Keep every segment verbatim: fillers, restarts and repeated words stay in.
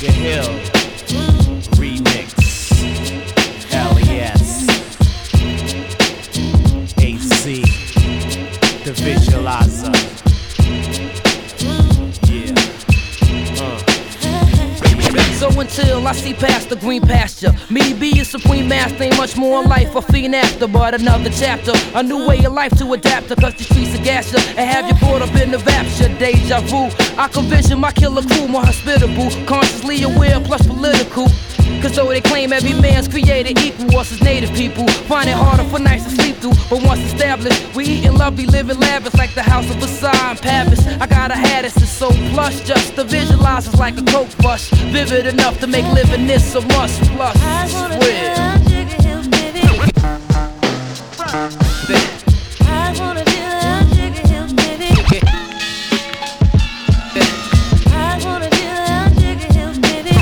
Sugar Hill remix. L E S A C the Visualizer. So until I see past the green pasture, me be a supreme master, ain't much more in life, a fiend after, but another chapter, a new way of life to adapt to, cause the streets are gas ya, and have you caught up in the rapture, deja vu. I can vision my killer crew more hospitable, consciously aware plus political. Cause though they claim every man's created equal, us as native people find it harder for nights to sleep through. But once established, we eatin' lovely, living lavish like the house of Versailles and Paris. I got a hat, it's so plush, just to visualize it's like a coke bush, vivid enough to make living this a must. Plus, I wanna be on Sugar Hill, baby. I wanna be on Sugar Hill, baby. I wanna be on Sugar Hill, baby.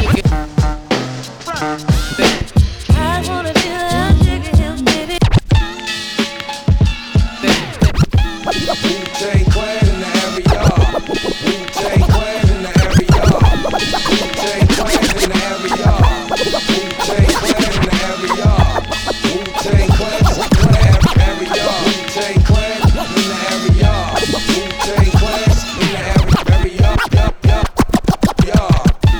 I wanna be on Sugar Hill, baby. Wu-Tang Clan in the area. Wu-Tang Clan in the area. Wu-Tang Clan in the area. Wu-Tang Clan in the area. Wu-Tang Clan in the area. Wu-Tang Clan in the area. Wu-Tang Clan in the area. Yeah, yeah, yeah.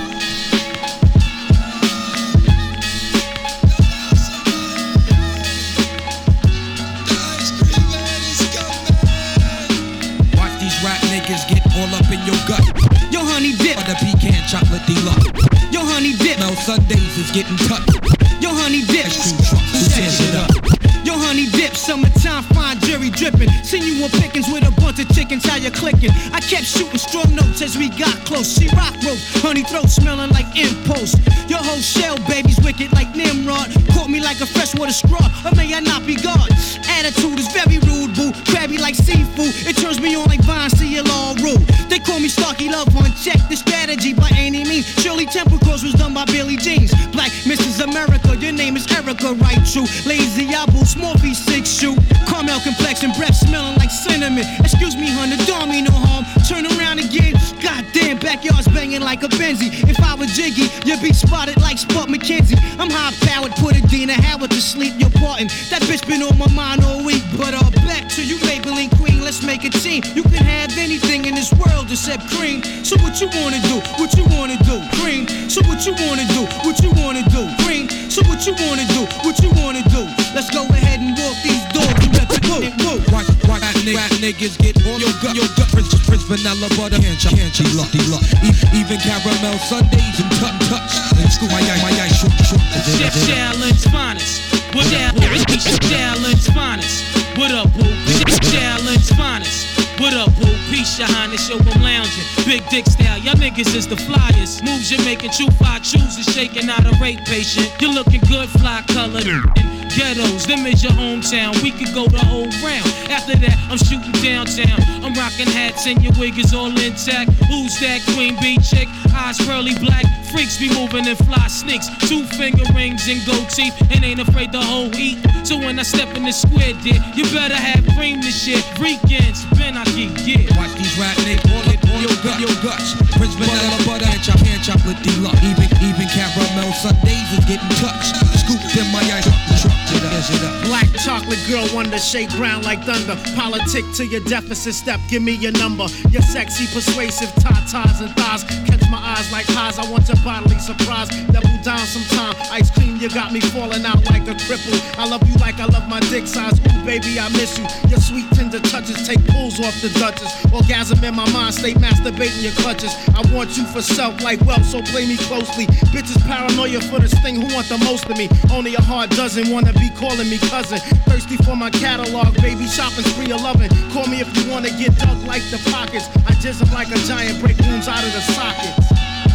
Watch these rap niggas get all up in your gut. Yo, honey dip, or the pecan chocolate deluxe. Yo, honey dip, Mel Sundays is getting touched. Yo, honey dip, crew trucks, who tears it up? Yo, honey dip, summertime, fine jury dripping. Seen you on pickings with a bunch of chickens, how you clicking? I kept shooting strong notes as we got close. She rock rope, honey throat smelling like impost. Your whole shell, baby's wicked like Nimrod. Caught me like a freshwater straw, or may I not be God? Attitude is very rude, boo. Crabby like seafood, it turns me on like Vine, see it all rude. They call me Starkey Love Hunt, check the strategy by any means. Shirley Temple Cross was done by Billy Jeans. Black Missus America, your name is Erica, right true. Lazy Apple, small feet, six shoe. Caramel complexion, breath smelling like cinnamon. Excuse me, hun, the don't mean no harm. Turn around again, goddamn, backyard's banging like a Benzie. If I was Jiggy, you'd be spotted like Spud McKenzie. I'm high powered, put a Dina Howard to sleep, you're parting. That bitch been on my mind all week, but uh, back to you, Maybelline Queen, let's make a team. You can have anything in this world except cream. So what you wanna do? What you wanna do? Cream. So what you wanna do? What you wanna do? Cream. So what you wanna do? What you wanna do? Let's go ahead and walk these dogs. You got to go. Watch, watch rap niggas, niggas get on your gut, your gut. Prince, Prince Vanilla Butter, can't you, can't you, lucky luck. Even caramel Sundays and tut touch. And school my ice, my ice, shook, shook. Chef Shaolin's finest. What up, Shaolin's finest. What up, boo? Shaolin's finest. What up, boo? Peace, your highness, yo, I'm lounging. Big dick style, y'all niggas is the flyers. Moves you're making, true fly chooses, shaking out a rape patient. You're looking good, fly colored. Ghettos, them is your hometown. We could go the whole round. After that, I'm shooting downtown. I'm rocking hats and your wig is all intact. Who's that queen bee chick? Eyes pearly black. Freaks be moving in fly sneaks. Two finger rings and gold teeth. And ain't afraid to hold heat. So when I step in the square, dear, you better have cream this shit. Weekends, Ben I keep, yeah. Watch these rap niggas all it on your gut, your guts. Prince Vanilla Butter and chop and chocolate deluxe. Even, even caramel Sundays is getting touched. Scooped in my ice, truck to the Black chocolate girl, one to shake ground like thunder. Politic to your deficit step, give me your number. Your sexy, persuasive tatas and thighs catch my eyes like highs. I want your bodily surprise. Double down sometime. Ice cream, you got me falling out like a cripple. I love you like I love my dick size. Ooh, baby, I miss you. Your sweet tender touches take pulls off the Duchess. Orgasm in my mind, stay masturbating your clutches. I want you for self like wealth, so play me closely. Bitches paranoia for this thing, who want the most of me? Only a heart doesn't wanna be calling me cousin. Thirsty for my catalog, baby, shopping spree eleven. Call me if you wanna get dug like the pockets. I jizz up like a giant, break wounds out of the sockets.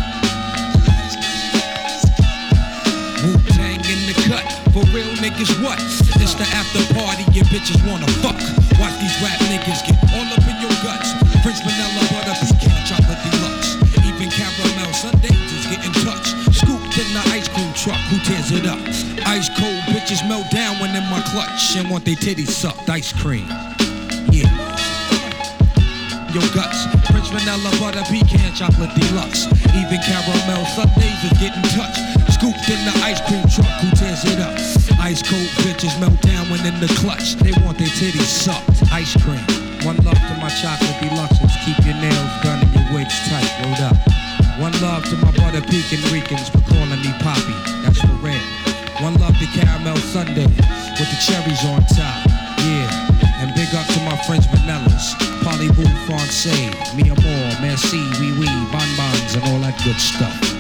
Wu-Tang in the cut, for real niggas what? It's the after party, your bitches wanna fuck. Watch these rap niggas get all up in your guts. Prince Vanilla Butter, pecan chocolate deluxe. Even caramel Sundays is getting touched. Scooped in the ice cream truck, who tears it up? Ice cold bitches melt down when in my clutch and want they titties sucked. Ice cream, yeah. Your guts, Prince Vanilla vanilla, butter, pecan, chocolate deluxe. Even caramel sundaes is getting touched. Scooped in the ice cream truck, who tears it up? Ice cold bitches melt down when in the clutch. They want their titties sucked. Ice cream. One love to my chocolate deluxes. Keep your nails done and your wigs tight. Rolled up. One love to my butter pecan Ricans for calling me Poppy. That's for red. One love to caramel sundae with the cherries on top. Yeah. And big up to my French vanillas. Parlez-vous français, mi amour, merci, oui oui, bonbons and all that good stuff.